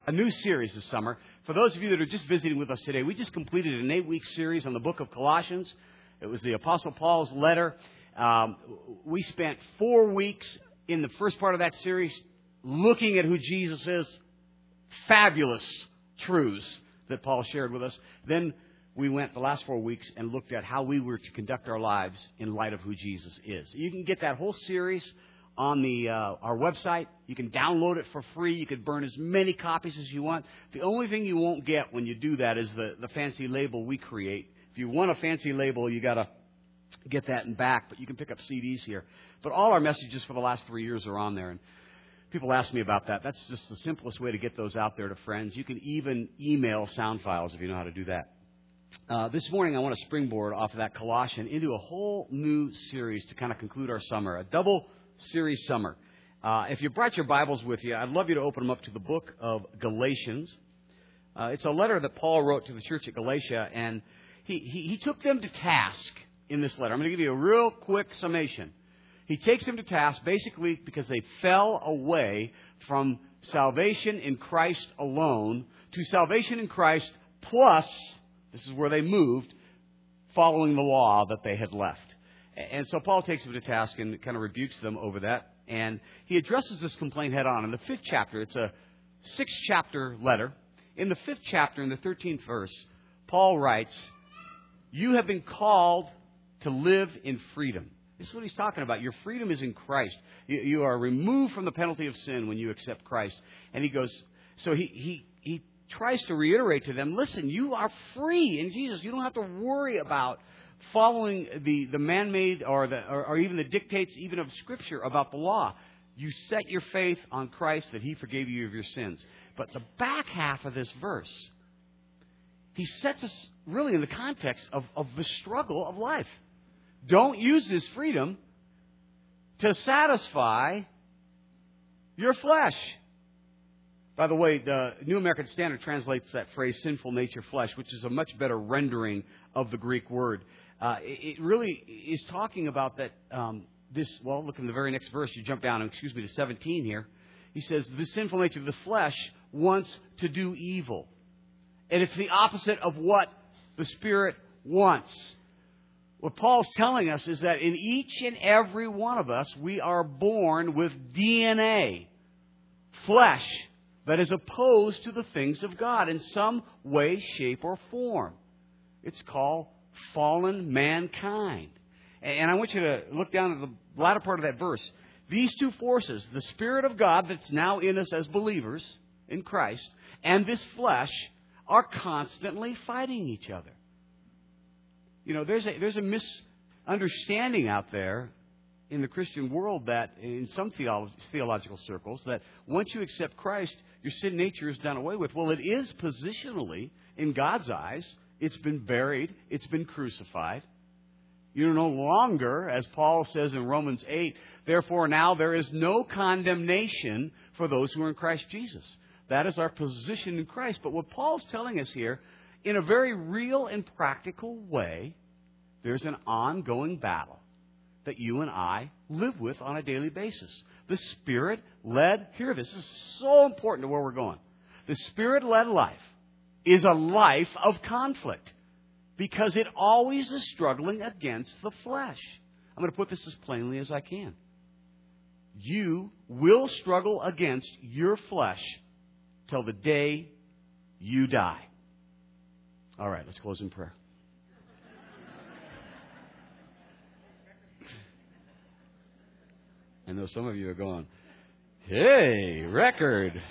a new series this summer. For those of you that are just visiting with us today, we just completed an 8-week series on the book of Colossians. It was the Apostle Paul's letter. We spent 4 weeks in the first part of that series looking at who Jesus is. Fabulous truths that Paul shared with us. Then we went the last 4 weeks and looked at how we were to conduct our lives in light of who Jesus is. You can get that whole series on our website. You can download it for free. You can burn as many copies as you want. The only thing you won't get when you do that is the fancy label we create. If you want a fancy label, you got to get that in back, but you can pick up CDs here. But all our messages for the last 3 years are on there, and people ask me about that. That's just the simplest way to get those out there to friends. You can even email sound files if you know how to do that. This morning, I want to springboard off of that Colossian into a whole new series to kind of conclude our summer, a double series summer. If you brought your Bibles with you, I'd love you to open them up to the book of Galatians. It's a letter that Paul wrote to the church at Galatia, and he took them to task in this letter. I'm going to give you a real quick summation. He takes them to task basically because they fell away from salvation in Christ alone to salvation in Christ plus, this is where they moved, following the law that they had left. And so Paul takes them to task and kind of rebukes them over that. And he addresses this complaint head on. In the 5th chapter, it's a 6-chapter letter. In the 5th chapter, in the 13th verse, Paul writes, "You have been called to live in freedom." This is what he's talking about. Your freedom is in Christ. You are removed from the penalty of sin when you accept Christ. And he goes, so he tries to reiterate to them, listen, you are free in Jesus. You don't have to worry about following the man-made or even the dictates even of Scripture about the law. You set your faith on Christ that He forgave you of your sins. But the back half of this verse, he sets us really in the context of the struggle of life. Don't use this freedom to satisfy your flesh. By the way, the New American Standard translates that phrase, sinful nature, flesh, which is a much better rendering of the Greek word. It really is talking about that, look in the very next verse, you jump down, to 17 here. He says, the sinful nature of the flesh wants to do evil. And it's the opposite of what the Spirit wants. What Paul's telling us is that in each and every one of us, we are born with DNA, flesh, that is opposed to the things of God in some way, shape, or form. It's called fallen mankind. And I want you to look down at the latter part of that verse. These two forces, the Spirit of God that's now in us as believers in Christ, and this flesh, are constantly fighting each other. You know, there's a misunderstanding out there in the Christian world that in some theological circles that once you accept Christ, your sin nature is done away with. Well, it is positionally in God's eyes. It's been buried. It's been crucified. You're no longer, as Paul says in Romans 8, therefore now there is no condemnation for those who are in Christ Jesus. That is our position in Christ. But what Paul's telling us here, in a very real and practical way, there's an ongoing battle that you and I live with on a daily basis. The Spirit-led, hear this is so important to where we're going. The Spirit-led life is a life of conflict because it always is struggling against the flesh. I'm going to put this as plainly as I can. You will struggle against your flesh till the day you die. All right, let's close in prayer. I know some of you are going, hey, record.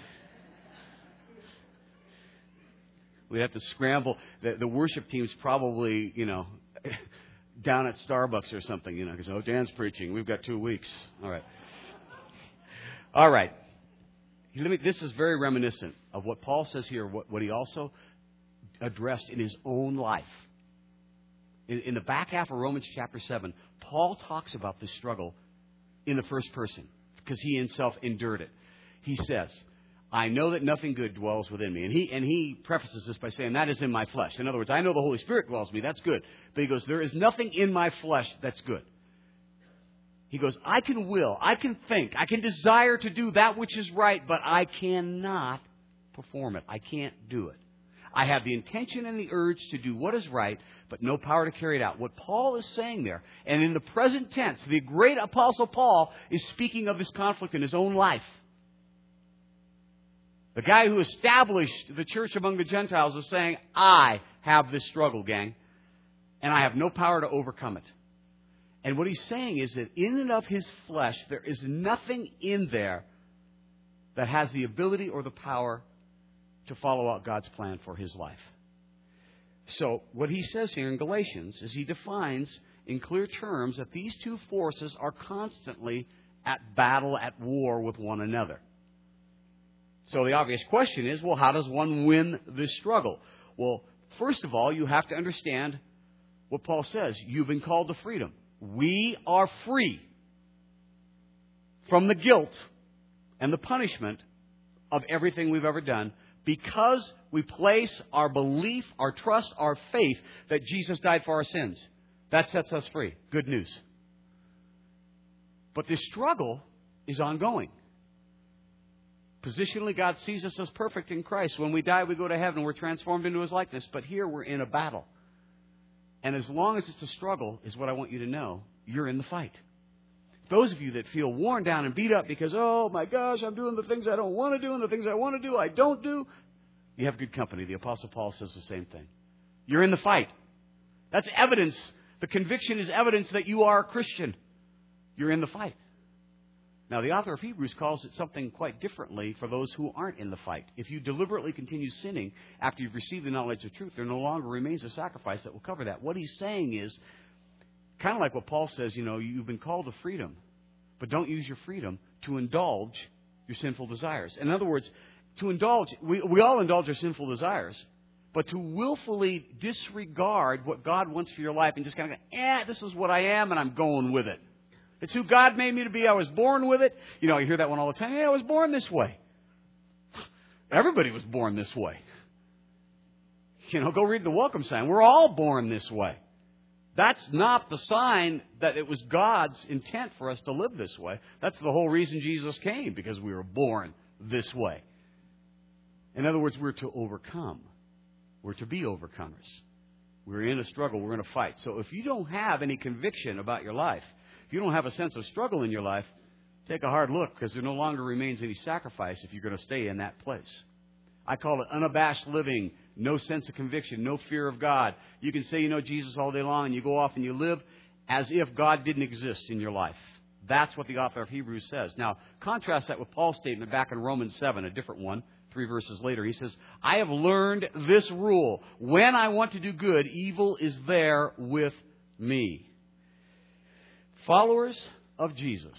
We have to scramble. The worship team's probably, down at Starbucks or something, because, Dan's preaching. We've got 2 weeks. All right. All right. This is very reminiscent of what Paul says here, what he also addressed in his own life. In the back half of Romans chapter 7, Paul talks about this struggle in the first person because he himself endured it. He says, I know that nothing good dwells within me. And he prefaces this by saying, that is in my flesh. In other words, I know the Holy Spirit dwells in me. That's good. But he goes, there is nothing in my flesh that's good. He goes, I can will, I can think, I can desire to do that which is right, but I cannot perform it. I can't do it. I have the intention and the urge to do what is right, but no power to carry it out. What Paul is saying there, and in the present tense, the great Apostle Paul is speaking of this conflict in his own life. The guy who established the church among the Gentiles is saying, I have this struggle, gang, and I have no power to overcome it. And what he's saying is that in and of his flesh, there is nothing in there that has the ability or the power to follow out God's plan for his life. So what he says here in Galatians is he defines in clear terms that these two forces are constantly at battle, at war with one another. So the obvious question is, well, how does one win this struggle? Well, first of all, you have to understand what Paul says. You've been called to freedom. We are free from the guilt and the punishment of everything we've ever done because we place our belief, our trust, our faith that Jesus died for our sins. That sets us free. Good news. But this struggle is ongoing. Positionally, God sees us as perfect in Christ. When we die, we go to heaven. We're transformed into His likeness. But here we're in a battle. And as long as it's a struggle, is what I want you to know, you're in the fight. Those of you that feel worn down and beat up because, oh my gosh, I'm doing the things I don't want to do and the things I want to do, I don't do, you have good company. The Apostle Paul says the same thing. You're in the fight. That's evidence. The conviction is evidence that you are a Christian. You're in the fight. Now, the author of Hebrews calls it something quite differently for those who aren't in the fight. If you deliberately continue sinning after you've received the knowledge of truth, there no longer remains a sacrifice that will cover that. What he's saying is, kind of like what Paul says, you've been called to freedom, but don't use your freedom to indulge your sinful desires. In other words, to indulge, we all indulge our sinful desires, but to willfully disregard what God wants for your life and just kind of go, this is what I am and I'm going with it. It's who God made me to be. I was born with it. You hear that one all the time. Hey, I was born this way. Everybody was born this way. Go read the welcome sign. We're all born this way. That's not the sign that it was God's intent for us to live this way. That's the whole reason Jesus came, because we were born this way. In other words, we're to overcome. We're to be overcomers. We're in a struggle. We're in a fight. So if you don't have any conviction about your life, if you don't have a sense of struggle in your life, take a hard look, because there no longer remains any sacrifice if you're going to stay in that place. I call it unabashed living, no sense of conviction, no fear of God. You can say you know Jesus all day long, and you go off and you live as if God didn't exist in your life. That's what the author of Hebrews says. Now, contrast that with Paul's statement back in Romans 7, a different one, 3 verses later. He says, I have learned this rule. When I want to do good, evil is there with me. Followers of Jesus,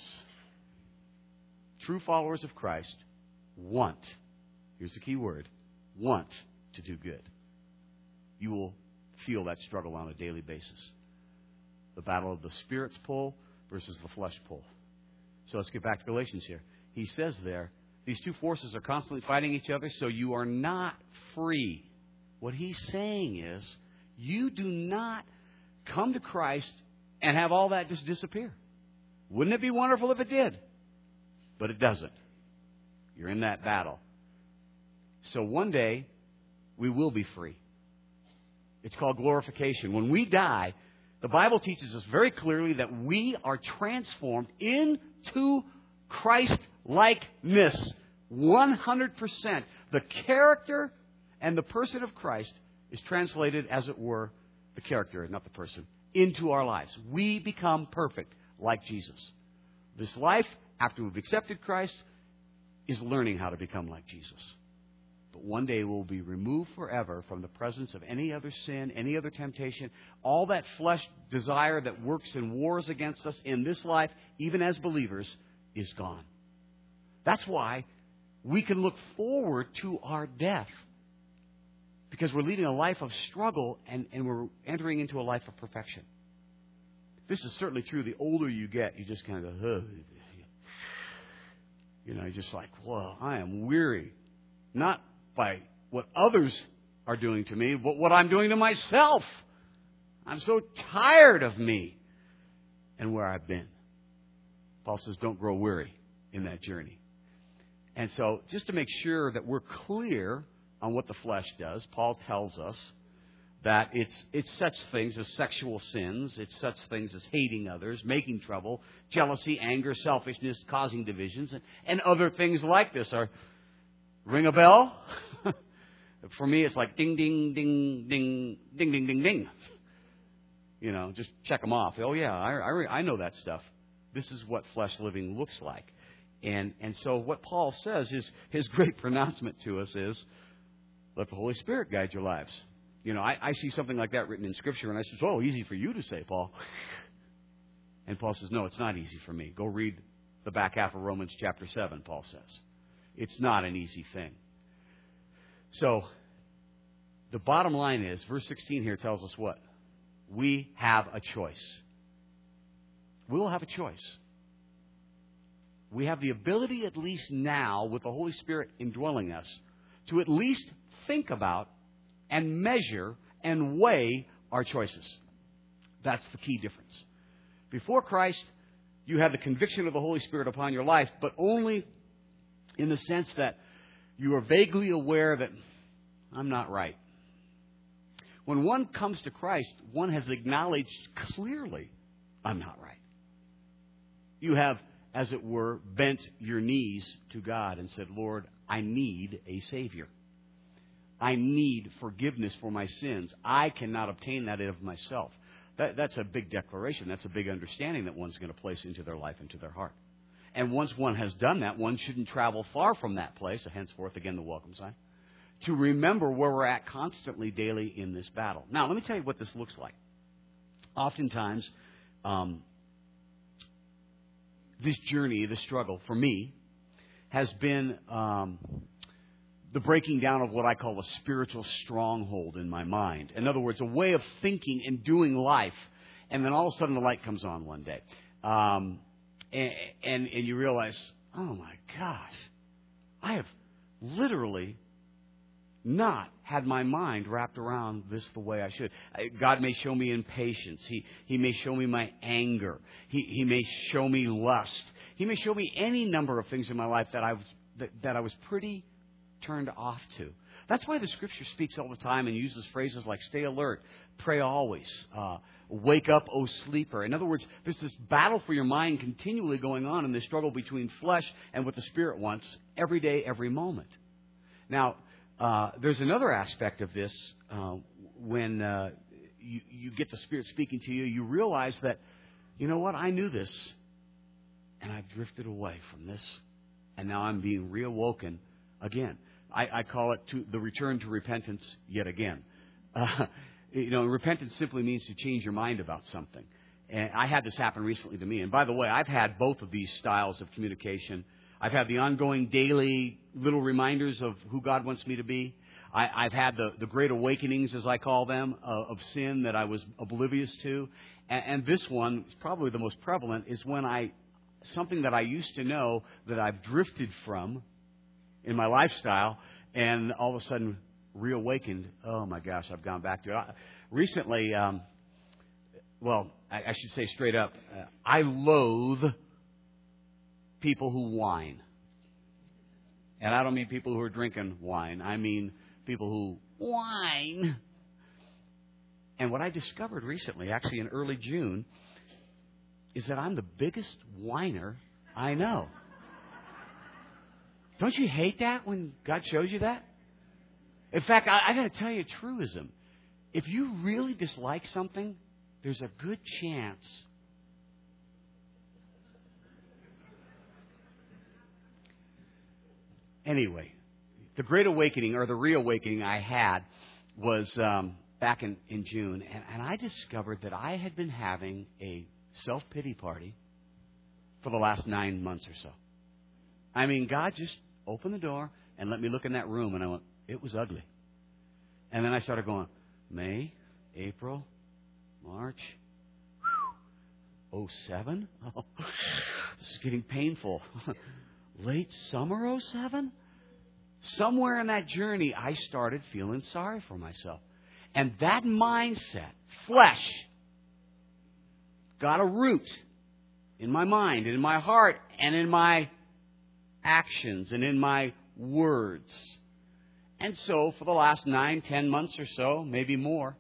true followers of Christ, want, here's the key word, want to do good. You will feel that struggle on a daily basis. The battle of the Spirit's pull versus the flesh pull. So let's get back to Galatians here. He says there, these two forces are constantly fighting each other, so you are not free. What he's saying is, you do not come to Christ and have all that just disappear. Wouldn't it be wonderful if it did? But it doesn't. You're in that battle. So one day, we will be free. It's called glorification. When we die, the Bible teaches us very clearly that we are transformed into Christ-likeness. 100%. The character and the person of Christ is translated, as it were, the character, not the person, into our lives. We become perfect like Jesus. This life, after we've accepted Christ, is learning how to become like Jesus. But one day we'll be removed forever from the presence of any other sin, any other temptation. All that flesh desire that works and wars against us in this life, even as believers, is gone. That's why we can look forward to our death. Because we're leading a life of struggle and we're entering into a life of perfection. This is certainly true. The older you get, you just kind of go, you're just like, whoa, I am weary. Not by what others are doing to me, but what I'm doing to myself. I'm so tired of me and where I've been. Paul says, don't grow weary in that journey. And so just to make sure that we're clear on what the flesh does, Paul tells us that it's such things as sexual sins, it's such things as hating others, making trouble, jealousy, anger, selfishness, causing divisions, and other things like this. Ring a bell? For me, it's like ding, ding, ding, ding, ding, ding, ding, ding. You know, just check them off. Oh, yeah, I know that stuff. This is what flesh living looks like. And so what Paul says is, his great pronouncement to us is, let the Holy Spirit guide your lives. You know, I see something like that written in Scripture, and I says, oh, easy for you to say, Paul. And Paul says, no, it's not easy for me. Go read the back half of Romans chapter 7, Paul says. It's not an easy thing. So, the bottom line is, verse 16 here tells us what? We have a choice. We will have a choice. We have the ability, at least now, with the Holy Spirit indwelling us, to at least think about and measure and weigh our choices. That's the key difference. Before Christ, you had the conviction of the Holy Spirit upon your life, but only in the sense that you are vaguely aware that I'm not right. When one comes to Christ, one has acknowledged clearly, I'm not right. You have, as it were, bent your knees to God and said, Lord, I need a Savior. I need forgiveness for my sins. I cannot obtain that of myself. That's a big declaration. That's a big understanding that one's going to place into their life, into their heart. And once one has done that, one shouldn't travel far from that place, henceforth, again, the welcome sign, to remember where we're at constantly, daily in this battle. Now, let me tell you what this looks like. Oftentimes, this journey, this struggle, for me, has been the breaking down of what I call a spiritual stronghold in my mind. In other words, a way of thinking and doing life, and then all of a sudden the light comes on one day. And you realize, oh my gosh, I have literally not had my mind wrapped around this the way I should. God may show me impatience. He may show me my anger. He may show me lust. He may show me any number of things in my life that I was pretty turned off to. That's why the Scripture speaks all the time and uses phrases like stay alert, pray always, wake up, O sleeper. In other words, there's this battle for your mind continually going on in this struggle between flesh and what the Spirit wants every day, every moment. Now, there's another aspect of this when you get the Spirit speaking to you. You realize that, you know what, I knew this, and I've drifted away from this, and now I'm being reawoken again. I call it the return to repentance yet again. Repentance simply means to change your mind about something. And I had this happen recently to me. And by the way, I've had both of these styles of communication. I've had the ongoing daily little reminders of who God wants me to be. I've had the great awakenings, as I call them, of sin that I was oblivious to. And this one, is probably the most prevalent, is when something that I used to know that I've drifted from in my lifestyle, and all of a sudden reawakened. Oh my gosh, I've gone back to it. Recently, I should say straight up, I loathe people who whine. And I don't mean people who are drinking wine. I mean people who whine. And what I discovered recently, actually in early June, is that I'm the biggest whiner I know. Don't you hate that when God shows you that? In fact, I got to tell you a truism. If you really dislike something, there's a good chance anyway, the great awakening or the reawakening I had was back in June, and I discovered that I had been having a self-pity party for the last 9 months or so. I mean, God just opened the door and let me look in that room, and I went, it was ugly. And then I started going, May, April, March, 07? Oh, this is getting painful. Late summer 07? Somewhere in that journey, I started feeling sorry for myself. And that mindset, flesh, got a root in my mind, and in my heart, and in my actions and in my words. And so for the last 9, 10 months or so, maybe more,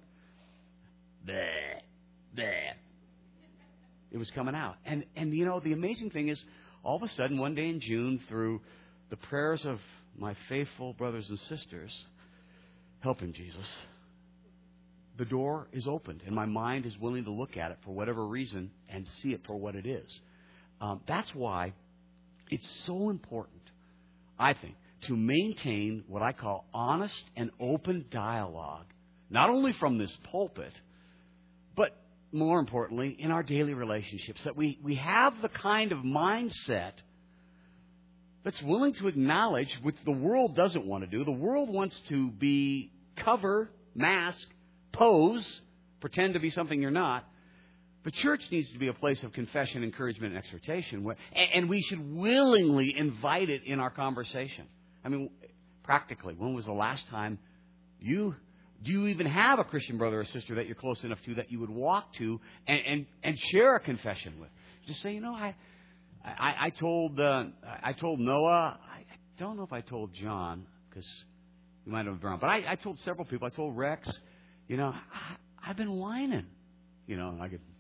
it was coming out. And you know, the amazing thing is, all of a sudden, one day in June, through the prayers of my faithful brothers and sisters, help him, Jesus, the door is opened, and my mind is willing to look at it for whatever reason and see it for what it is. That's why it's so important, I think, to maintain what I call honest and open dialogue, not only from this pulpit, but more importantly, in our daily relationships, that we have the kind of mindset that's willing to acknowledge, which the world doesn't want to do. The world wants to be cover, mask, pose, pretend to be something you're not. The church needs to be a place of confession, encouragement, and exhortation, and we should willingly invite it in our conversation. I mean, practically, when was the last time do you even have a Christian brother or sister that you're close enough to that you would walk to and share a confession with? Just say, you know, I told Noah. I don't know if I told John, because you might have been wrong, but I told several people. I told Rex, you know, I've been whining, you know, and I could.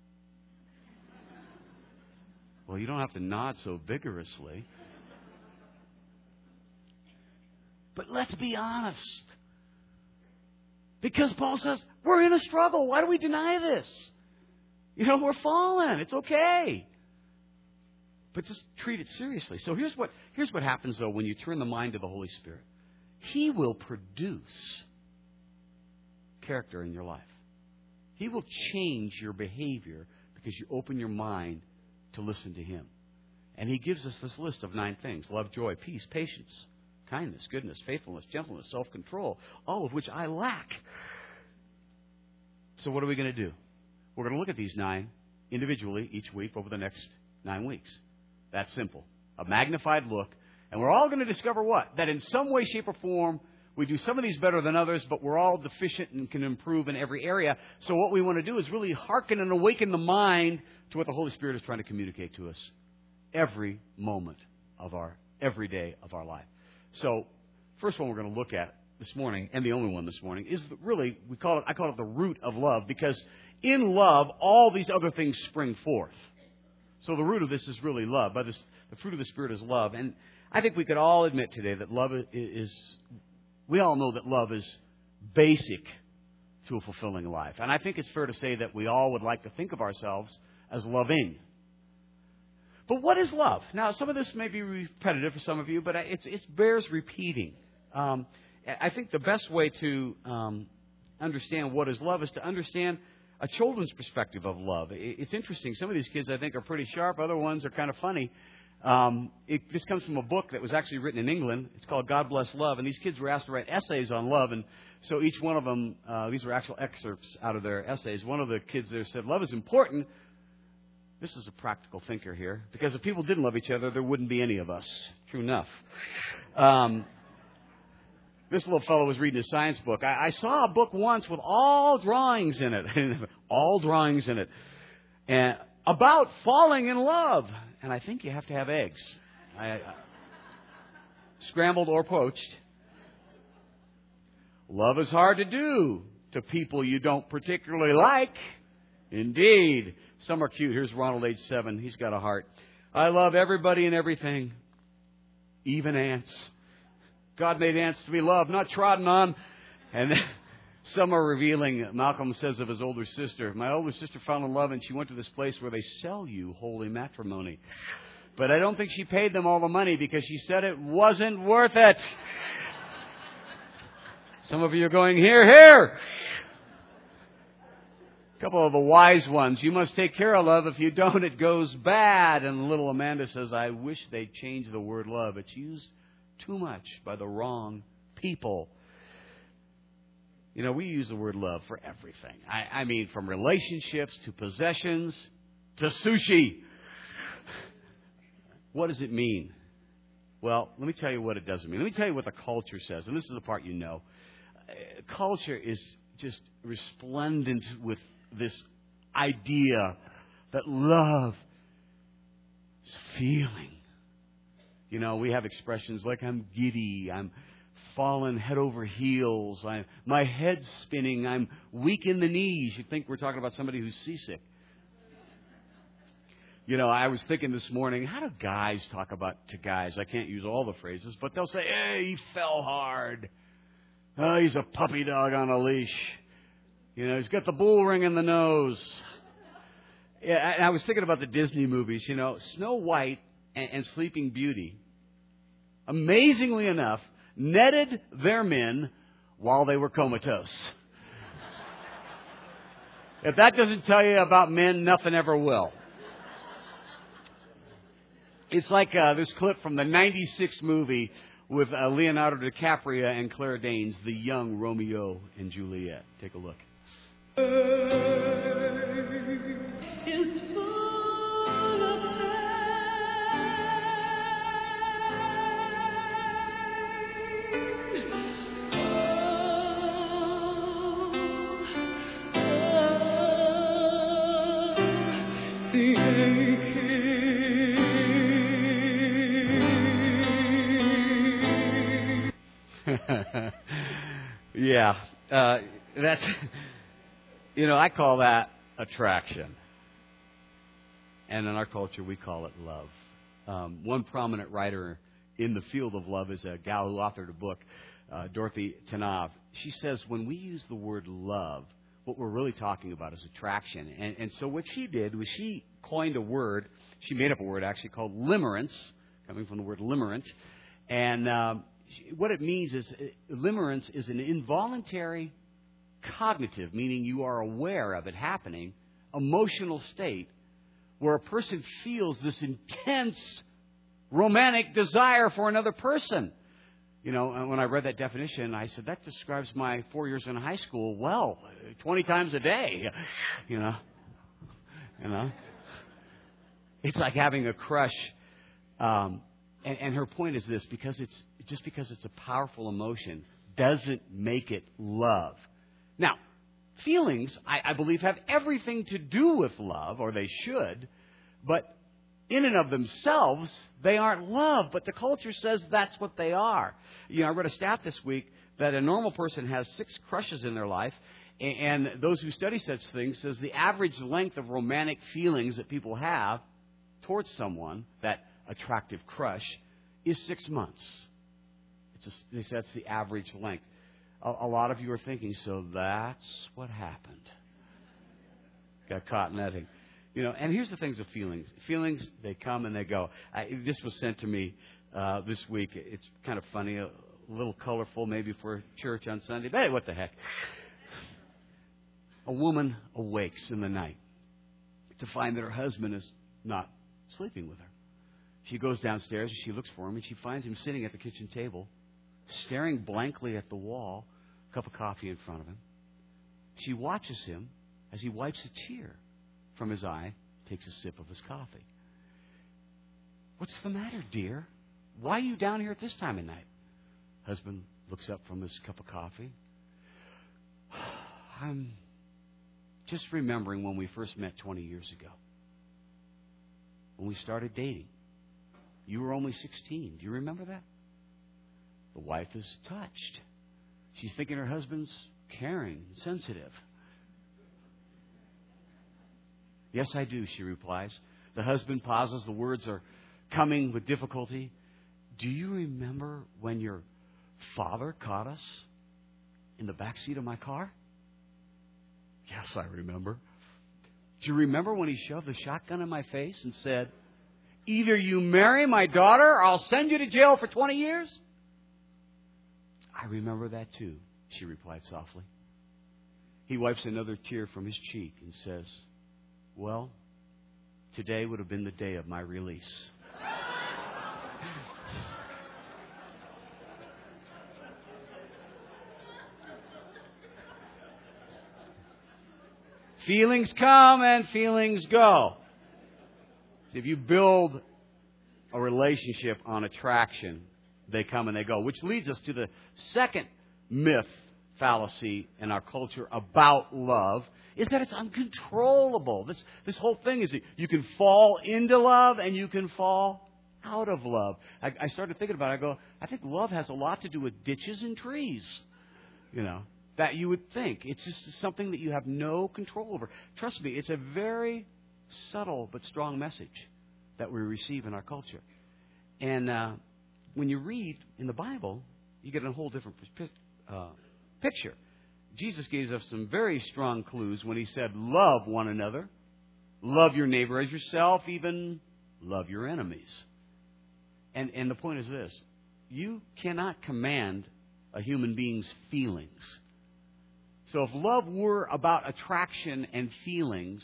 Well, you don't have to nod so vigorously. But let's be honest. Because Paul says, we're in a struggle. Why do we deny this? You know, we're fallen. It's okay. But just treat it seriously. So here's what happens, though, when you turn the mind to the Holy Spirit. He will produce character in your life. He will change your behavior because you open your mind to listen to Him. And He gives us this list of 9 things: love, joy, peace, patience, kindness, goodness, faithfulness, gentleness, self-control, all of which I lack. So what are we going to do? We're going to look at these 9 individually each week over the next 9 weeks. That's simple. A magnified look. And we're all going to discover what? That in some way, shape, or form, we do some of these better than others, but we're all deficient and can improve in every area. So what we want to do is really hearken and awaken the mind to what the Holy Spirit is trying to communicate to us every moment of every day of our life. So, first one we're going to look at this morning, and the only one this morning, is really, I call it the root of love, because in love, all these other things spring forth. So the root of this is really love. The fruit of the Spirit is love. And I think we could all admit today that love we all know that love is basic to a fulfilling life. And I think it's fair to say that we all would like to think of ourselves as loving. But what is love? Now, some of this may be repetitive for some of you, but it bears repeating. I think the best way to understand what is love is to understand a children's perspective of love. It's interesting. Some of these kids, I think, are pretty sharp. Other ones are kind of funny. This comes from a book that was actually written in England. It's called God Bless Love. And these kids were asked to write essays on love. And so each one of them, these were actual excerpts out of their essays. One of the kids there said, love is important. This is a practical thinker here. Because if people didn't love each other, there wouldn't be any of us. True enough. This little fellow was reading a science book. I saw a book once with all drawings in it. All drawings in it. And about falling in love. And I think you have to have eggs. Scrambled or poached. Love is hard to do to people you don't particularly like. Indeed. Some are cute. Here's Ronald, age 7. He's got a heart. I love everybody and everything. Even ants. God made ants to be loved, not trodden on. And some are revealing. Malcolm says of his older sister, my older sister fell in love and she went to this place where they sell you holy matrimony. But I don't think she paid them all the money because she said it wasn't worth it. Some of you are going, hear, hear. A couple of the wise ones. You must take care of love. If you don't, it goes bad. And little Amanda says, I wish they'd change the word love. It's used too much by the wrong people. You know, we use the word love for everything. I mean, from relationships to possessions to sushi. What does it mean? Well, let me tell you what it doesn't mean. Let me tell you what the culture says. And this is the part you know. Culture is just resplendent with this idea that love is feeling. You know, we have expressions like I'm giddy, I'm fallen head over heels, my head's spinning, I'm weak in the knees. You'd think we're talking about somebody who's seasick. You know, I was thinking this morning, how do guys talk to guys? I can't use all the phrases, but they'll say, hey, he fell hard. Oh, he's a puppy dog on a leash. You know, he's got the bull ring in the nose. Yeah, and I was thinking about the Disney movies, you know, Snow White and Sleeping Beauty, amazingly enough, netted their men while they were comatose. If that doesn't tell you about men, nothing ever will. It's like this clip from the 96 movie with Leonardo DiCaprio and Claire Danes, The Young Romeo and Juliet. Take a look. Yeah, that's, you know, I call that attraction. And in our culture, we call it love. One prominent writer in the field of love is a gal who authored a book, Dorothy Tanav. She says when we use the word love, what we're really talking about is attraction. And so what she did was she coined a word, she made up a word actually called limerence, coming from the word limerent. And what it means is, limerence is an involuntary cognitive, meaning you are aware of it happening, emotional state where a person feels this intense romantic desire for another person. You know, when I read that definition, I said, that describes my 4 years in high school well, 20 times a day. You know. It's like having a crush. And her point is this, because it's a powerful emotion doesn't make it love. Now, feelings, I believe, have everything to do with love, or they should, but in and of themselves, they aren't love, but the culture says that's what they are. You know, I read a stat this week that a normal person has 6 crushes in their life, and those who study such things says the average length of romantic feelings that people have towards someone, that attractive crush, is 6 months. They say that's the average length. A lot of you are thinking, so that's what happened. Got caught in that thing. You know, and here's the things of feelings. Feelings, they come and they go. This was sent to me this week. It's kind of funny, a little colorful maybe for church on Sunday. But hey, what the heck. A woman awakes in the night to find that her husband is not sleeping with her. She goes downstairs and she looks for him, and she finds him sitting at the kitchen table, staring blankly at the wall, a cup of coffee in front of him. She watches him as he wipes a tear from his eye, takes a sip of his coffee. What's the matter, dear? Why are you down here at this time of night? Husband looks up from his cup of coffee. I'm just remembering when we first met 20 years ago. When we started dating. You were only 16. Do you remember that? The wife is touched. She's thinking her husband's caring, sensitive. Yes, I do, she replies. The husband pauses. The words are coming with difficulty. Do you remember when your father caught us in the back seat of my car? Yes, I remember. Do you remember when he shoved the shotgun in my face and said, either you marry my daughter or I'll send you to jail for 20 years? I remember that too, she replied softly. He wipes another tear from his cheek and says, well, today would have been the day of my release. Feelings come and feelings go. If you build a relationship on attraction, they come and they go. Which leads us to the second myth, fallacy in our culture about love, is that it's uncontrollable. This whole thing is that you can fall into love and you can fall out of love. I started thinking about it. I go, I think love has a lot to do with ditches and trees, that you would think. It's just something that you have no control over. Trust me, it's a very subtle but strong message that we receive in our culture. And when you read in the Bible, you get a whole different picture. Jesus gave us some very strong clues when he said, love one another, love your neighbor as yourself, even love your enemies. And the point is this: you cannot command a human being's feelings. So if love were about attraction and feelings,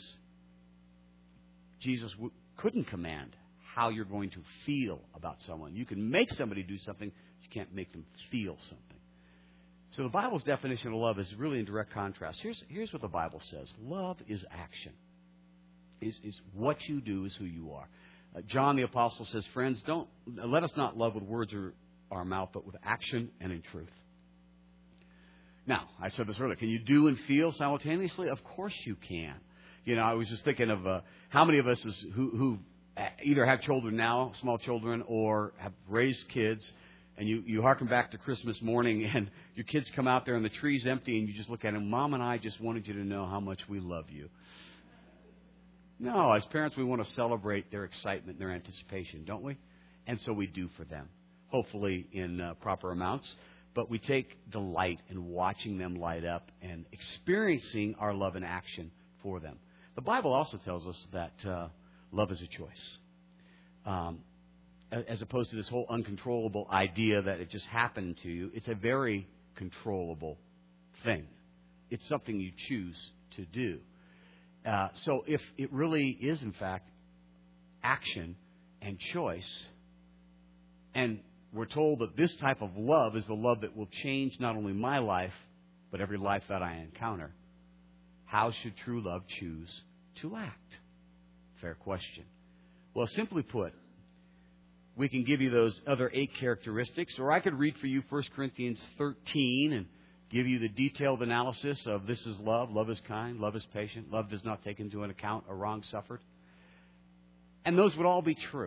Jesus couldn't command how you're going to feel about someone. You can make somebody do something, you can't make them feel something. So the Bible's definition of love is really in direct contrast. Here's what the Bible says. Love is action. Is what you do is who you are. John the Apostle says, friends, let us not love with words or our mouth, but with action and in truth. Now, I said this earlier. Can you do and feel simultaneously? Of course you can. I was just thinking of how many of us who either have children now, small children, or have raised kids, and you harken back to Christmas morning, and your kids come out there and the tree's empty, and you just look at them. Mom and I just wanted you to know how much we love you. No, as parents, we want to celebrate their excitement and their anticipation, don't we? And so we do for them, hopefully in proper amounts. But we take delight in watching them light up and experiencing our love in action for them. The Bible also tells us that love is a choice. As opposed to this whole uncontrollable idea that it just happened to you, it's a very controllable thing. It's something you choose to do. So if it really is, in fact, action and choice, and we're told that this type of love is the love that will change not only my life, but every life that I encounter, how should true love choose to act? Fair question. Well, simply put, we can give you those other 8 characteristics, or I could read for you 1 Corinthians 13 and give you the detailed analysis of this is love, love is kind, love is patient, love does not take into account a wrong suffered. And those would all be true.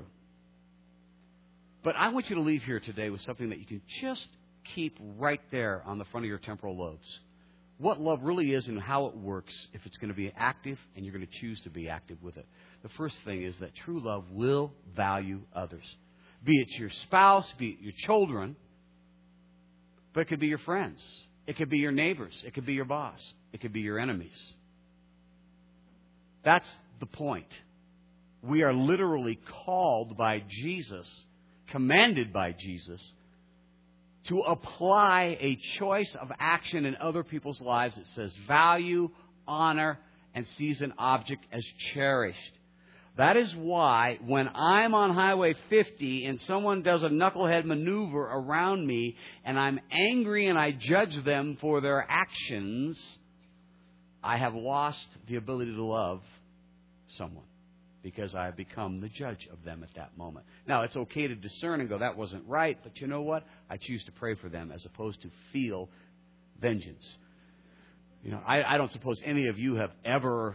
But I want you to leave here today with something that you can just keep right there on the front of your temporal lobes. What love really is and how it works if it's going to be active and you're going to choose to be active with it. The first thing is that true love will value others. Be it your spouse, be it your children, but it could be your friends. It could be your neighbors. It could be your boss. It could be your enemies. That's the point. We are literally called by Jesus, commanded by Jesus, to apply a choice of action in other people's lives that says value, honor, and sees an object as cherished. That is why when I'm on Highway 50 and someone does a knucklehead maneuver around me and I'm angry and I judge them for their actions, I have lost the ability to love someone because I have become the judge of them at that moment. Now, it's okay to discern and go, that wasn't right, but you know what? I choose to pray for them as opposed to feel vengeance. I don't suppose any of you have ever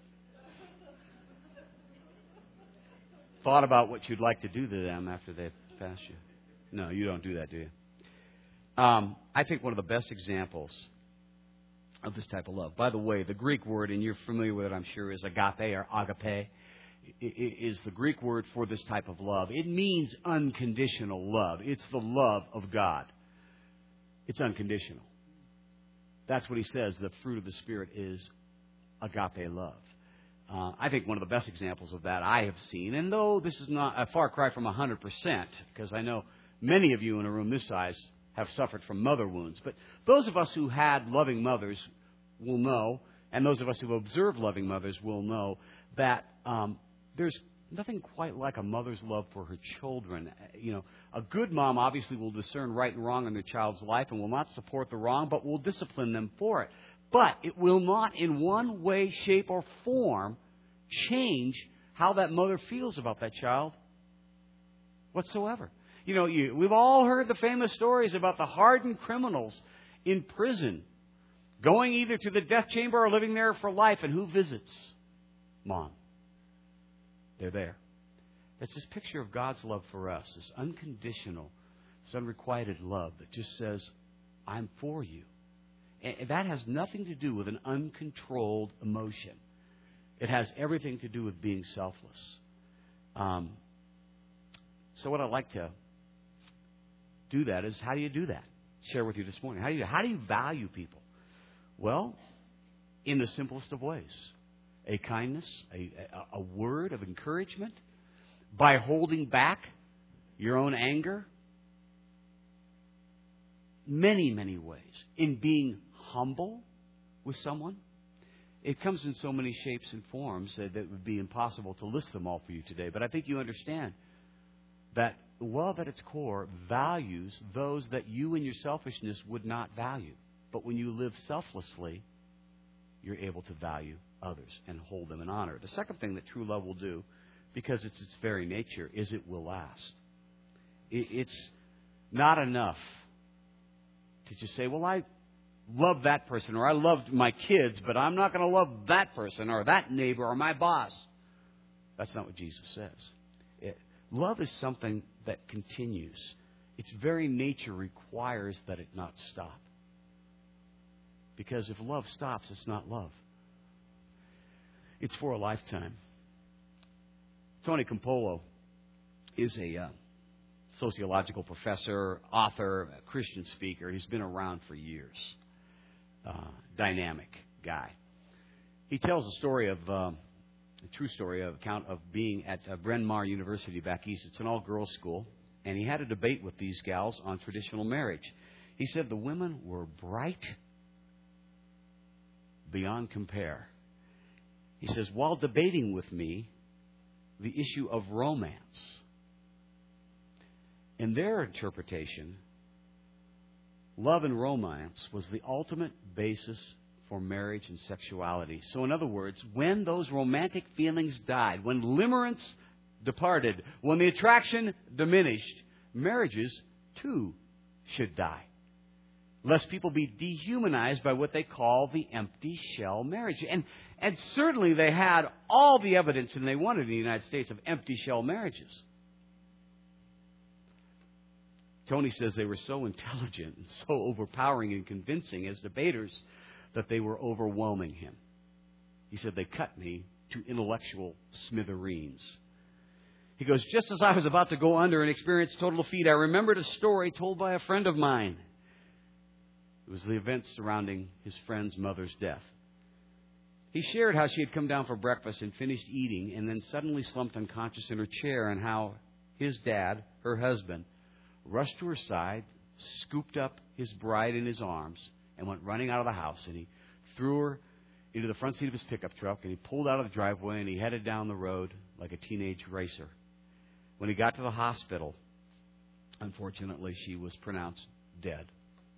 thought about what you'd like to do to them after they've passed you. No, you don't do that, do you? I think one of the best examples of this type of love, by the way, the Greek word, and you're familiar with it, I'm sure, is agape or agape, is the Greek word for this type of love. It means unconditional love. It's the love of God. It's unconditional. That's what he says. The fruit of the Spirit is agape love. I think one of the best examples of that I have seen, and though this is not a far cry from 100%, because I know many of you in a room this size have suffered from mother wounds, but those of us who had loving mothers will know, and those of us who have observed loving mothers will know, that there's nothing quite like a mother's love for her children. A good mom obviously will discern right and wrong in their child's life and will not support the wrong, but will discipline them for it. But it will not in one way, shape, or form change how that mother feels about that child whatsoever. We've all heard the famous stories about the hardened criminals in prison going either to the death chamber or living there for life. And who visits? Mom. They're there. That's this picture of God's love for us, this unconditional, this unrequited love that just says, I'm for you. And that has nothing to do with an uncontrolled emotion. It has everything to do with being selfless. So what I'd like to do that is, how do you do that? Share with you this morning. How do you value people? Well, in the simplest of ways. A kindness, a word of encouragement, by holding back your own anger. Many, many ways. In being humble with someone. It comes in so many shapes and forms that it would be impossible to list them all for you today. But I think you understand that love at its core values those that you in your selfishness would not value. But when you live selflessly, you're able to value others and hold them in honor. The second thing that true love will do, because it's its very nature, is it will last. It's not enough to just say, well, I love that person, or I loved my kids, but I'm not going to love that person or that neighbor or my boss. That's not what Jesus says. Love is something that continues. Its very nature requires that it not stop. Because if love stops, it's not love. It's for a lifetime. Tony Campolo is a sociological professor, author, a Christian speaker. He's been around for years. Dynamic guy. He tells a story of a true story, of account of being at Bryn Mawr University back east. It's an all-girls school, and he had a debate with these gals on traditional marriage. He said the women were bright beyond compare. He says, while debating with me the issue of romance, in their interpretation, love and romance was the ultimate basis for marriage and sexuality. So in other words, when those romantic feelings died, when limerence departed, when the attraction diminished, marriages too should die. Lest people be dehumanized by what they call the empty shell marriage. And certainly they had all the evidence, and they wanted in the United States, of empty shell marriages. Tony says they were so intelligent and so overpowering and convincing as debaters that they were overwhelming him. He said, they cut me to intellectual smithereens. He goes, just as I was about to go under and experience total defeat, I remembered a story told by a friend of mine. It was the events surrounding his friend's mother's death. He shared how she had come down for breakfast and finished eating and then suddenly slumped unconscious in her chair, and how his dad, her husband, rushed to her side, scooped up his bride in his arms, and went running out of the house. And he threw her into the front seat of his pickup truck, and he pulled out of the driveway, and he headed down the road like a teenage racer. When he got to the hospital, unfortunately, she was pronounced dead.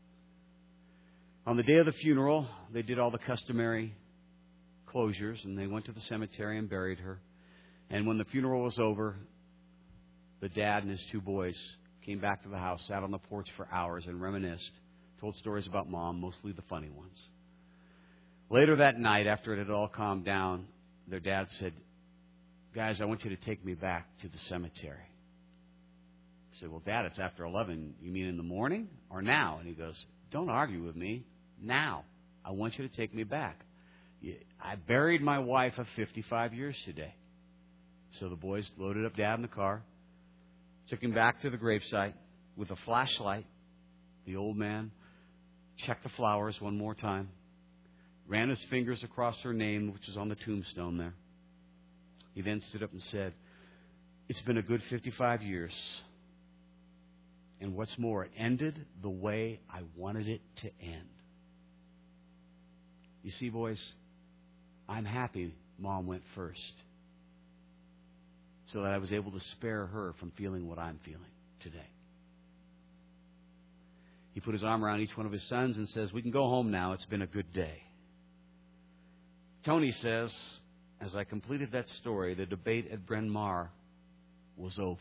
On the day of the funeral, they did all the customary closures, and they went to the cemetery and buried her. And when the funeral was over, the dad and his two boys came back to the house, sat on the porch for hours and reminisced, told stories about Mom, mostly the funny ones. Later that night, after it had all calmed down, their dad said, guys, I want you to take me back to the cemetery. I said, well, Dad, it's after 11. You mean in the morning or now? And he goes, don't argue with me. Now. I want you to take me back. I buried my wife of 55 years today. So the boys loaded up Dad in the car, took him back to the gravesite with a flashlight. The old man checked the flowers one more time, ran his fingers across her name, which was on the tombstone there. He then stood up and said, it's been a good 55 years. And what's more, it ended the way I wanted it to end. You see, boys, I'm happy Mom went first, so that I was able to spare her from feeling what I'm feeling today. He put his arm around each one of his sons and says, we can go home now. It's been a good day. Tony says, as I completed that story, the debate at Bryn Mawr was over.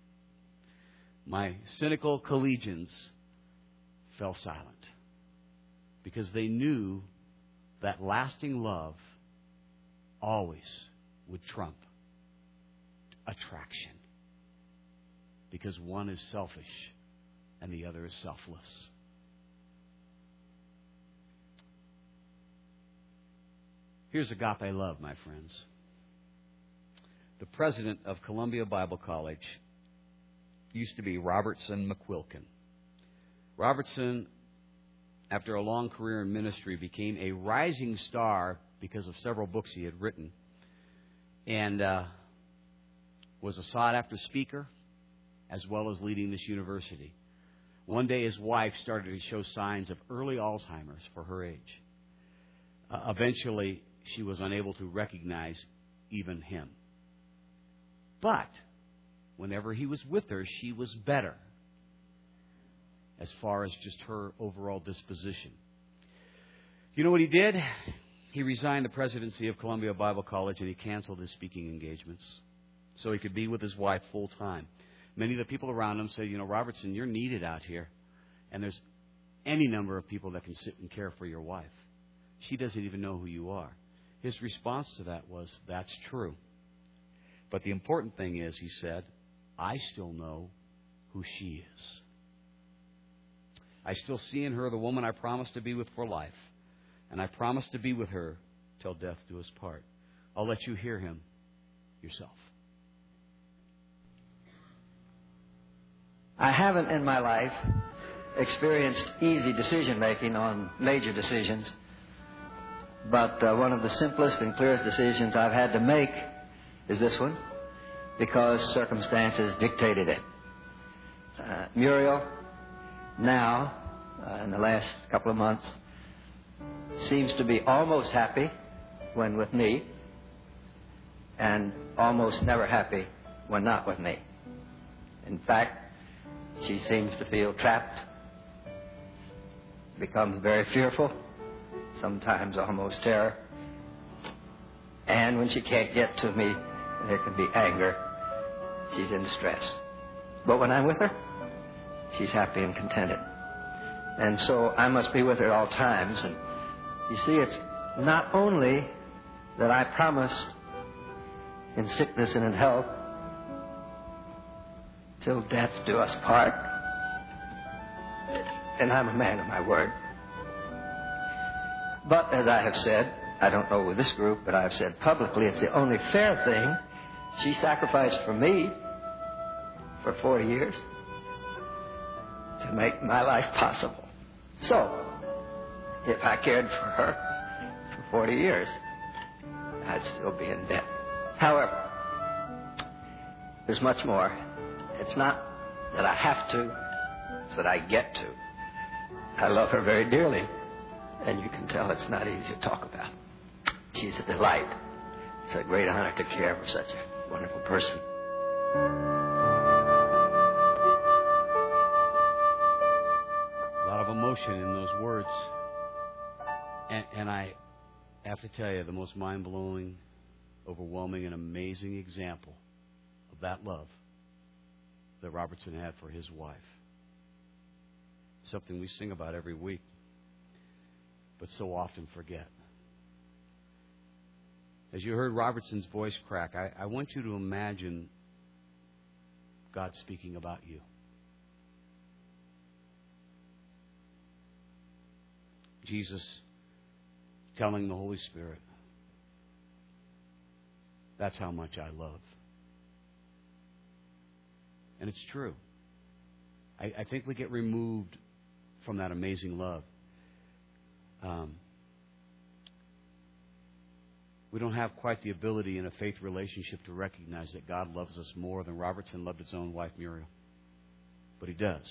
My cynical collegians fell silent because they knew that lasting love always would trump attraction. because one is selfish and the other is selfless. Here's agape love, my friends. The president of Columbia Bible College used to be Robertson McQuilkin. Robertson, after a long career in ministry, became a rising star because of several books he had written, and was a sought-after speaker as well as leading this university. One day his wife started to show signs of early Alzheimer's for her age. Eventually, she was unable to recognize even him. But whenever he was with her, she was better as far as just her overall disposition. You know what he did? He resigned the presidency of Columbia Bible College and he canceled his speaking engagements so he could be with his wife full time. Many of the people around him said, you know, Robertson, you're needed out here. And there's any number of people that can sit and care for your wife. She doesn't even know who you are. His response to that was, that's true. But the important thing is, he said, I still know who she is. I still see in her the woman I promised to be with for life. And I promise to be with her till death do us part. I'll let you hear him yourself. I haven't in my life experienced easy decision-making on major decisions. But one of the simplest and clearest decisions I've had to make is this one, because circumstances dictated it. Muriel, now, in the last couple of months, seems to be almost happy when with me, and almost never happy when not with me. In fact, she seems to feel trapped, becomes very fearful, sometimes almost terror. And when she can't get to me, there can be anger. She's in distress. But when I'm with her, she's happy and contented. And so I must be with her at all times. And you see, it's not only that I promised in sickness and in health, till death do us part. And I'm a man of my word. But as I have said, I don't know with this group, but I've said publicly, it's the only fair thing. She sacrificed for me for 40 years to make my life possible. So, if I cared for her for 40 years, I'd still be in debt. However, there's much more. It's not that I have to, it's that I get to. I love her very dearly, and you can tell it's not easy to talk about. She's a delight. It's a great honor to care for such a wonderful person. A lot of emotion in those words. And I have to tell you, the most mind-blowing, overwhelming, and amazing example of that love that Robertson had for his wife. Something we sing about every week, but so often forget. As you heard Robertson's voice crack, I want you to imagine God speaking about you. Jesus telling the Holy Spirit, that's how much I love. And it's true. I think we get removed from that amazing love. We don't have quite the ability in a faith relationship to recognize that God loves us more than Robertson loved his own wife, Muriel. But he does.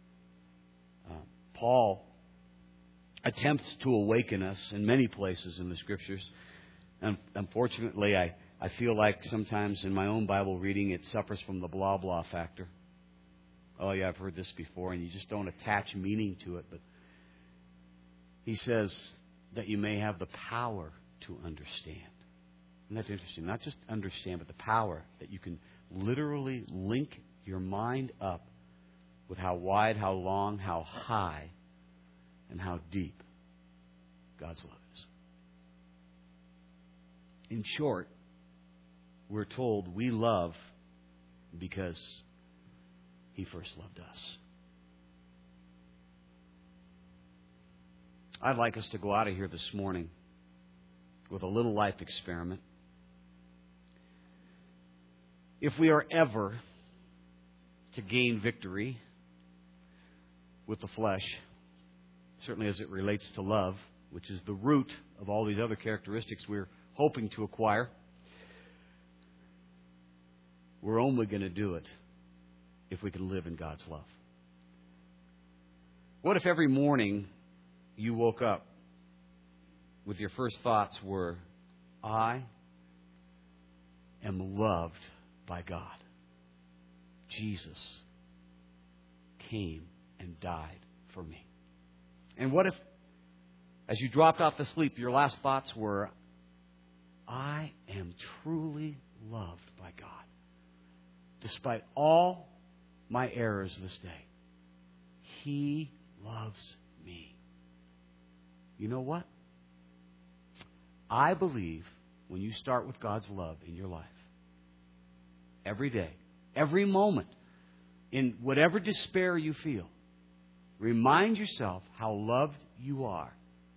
Paul attempts to awaken us in many places in the Scriptures. And unfortunately, I feel like sometimes in my own Bible reading it suffers from the blah, blah factor. Oh, yeah, I've heard this before, and you just don't attach meaning to it. But he says that you may have the power to understand. And that's interesting. Not just understand, but the power that you can literally link your mind up with how wide, how long, how high, and how deep God's love is. In short, we're told we love because He first loved us. I'd like us to go out of here this morning with a little life experiment. If we are ever to gain victory with the flesh, certainly as it relates to love, which is the root of all these other characteristics we're hoping to acquire, we're only going to do it if we can live in God's love. What if every morning you woke up with your first thoughts were, I am loved by God. Jesus came and died for me. And what if, as you dropped off to sleep, your last thoughts were, I am truly loved by God. Despite all my errors this day, He loves me. You know what? I believe when you start with God's love in your life, every day, every moment, in whatever despair you feel, remind yourself how loved you are.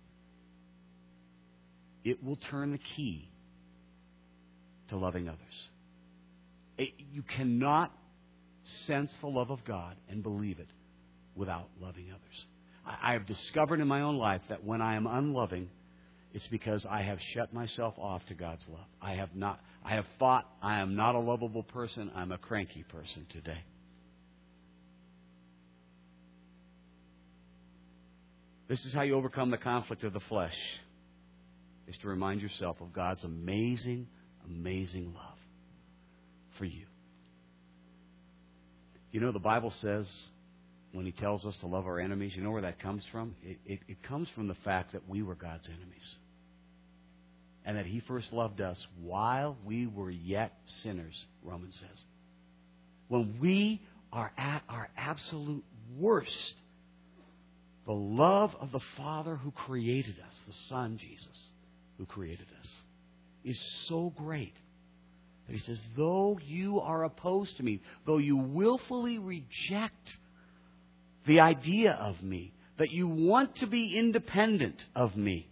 It will turn the key to loving others. You cannot sense the love of God and believe it without loving others. I have discovered in my own life that when I am unloving, it's because I have shut myself off to God's love. I have thought I am not a lovable person. I'm a cranky person today. This is how you overcome the conflict of the flesh, is to remind yourself of God's amazing, amazing love for you. You know, the Bible says, when He tells us to love our enemies, you know where that comes from? It comes from the fact that we were God's enemies. And that He first loved us while we were yet sinners, Romans says. When we are at our absolute worst, the love of the Father who created us, the Son, Jesus, who created us, is so great that He says, though you are opposed to me, though you willfully reject the idea of me, that you want to be independent of me,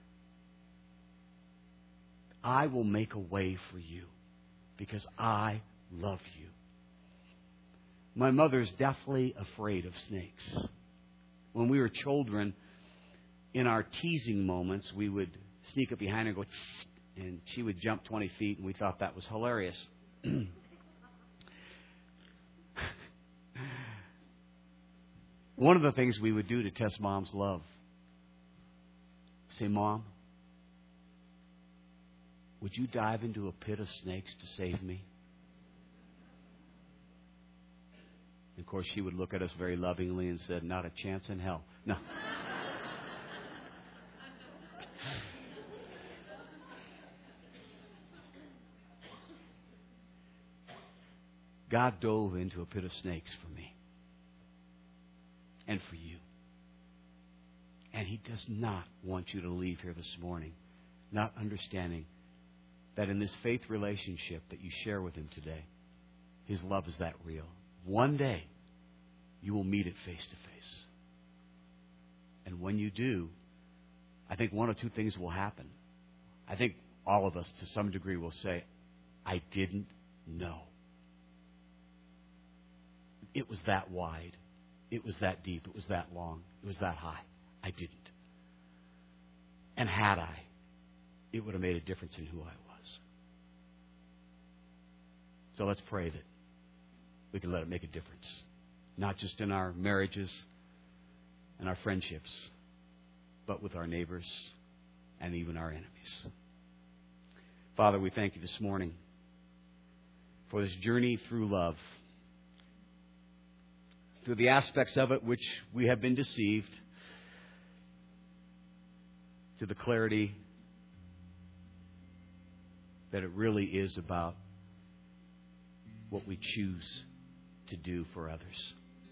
I will make a way for you because I love you. My mother's deathly afraid of snakes. When we were children, in our teasing moments, we would sneak up behind her and go, tss, and she would jump 20 feet, and we thought that was hilarious. One of the things we would do to test Mom's love, say, Mom, would you dive into a pit of snakes to save me? And of course, she would look at us very lovingly and said, not a chance in hell. No. God dove into a pit of snakes for me and for you. And He does not want you to leave here this morning not understanding that in this faith relationship that you share with Him today, His love is that real. One day, you will meet it face to face. And when you do, I think one or two things will happen. I think all of us, to some degree, will say, I didn't know. It was that wide. It was that deep. It was that long. It was that high. I didn't. And had I, it would have made a difference in who I was. So let's pray that we can let it make a difference. Not just in our marriages and our friendships, but with our neighbors and even our enemies. Father, we thank You this morning for this journey through love. Through the aspects of it which we have been deceived, to the clarity that it really is about what we choose to do for others.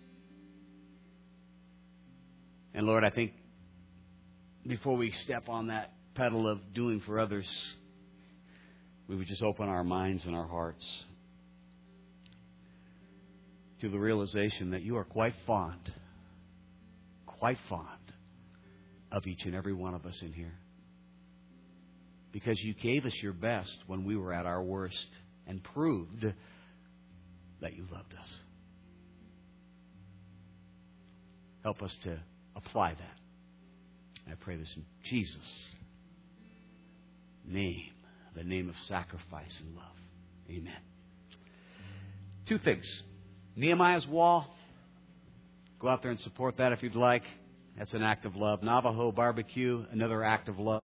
And Lord, I think before we step on that pedal of doing for others, we would just open our minds and our hearts to the realization that you are quite fond of each and every one of us in here. Because you gave us your best when we were at our worst and proved that you loved us. Help us to apply that. I pray this in Jesus' name, the name of sacrifice and love. Amen. Two things. Nehemiah's wall. Go out there and support that if you'd like. That's an act of love. Navajo barbecue, another act of love.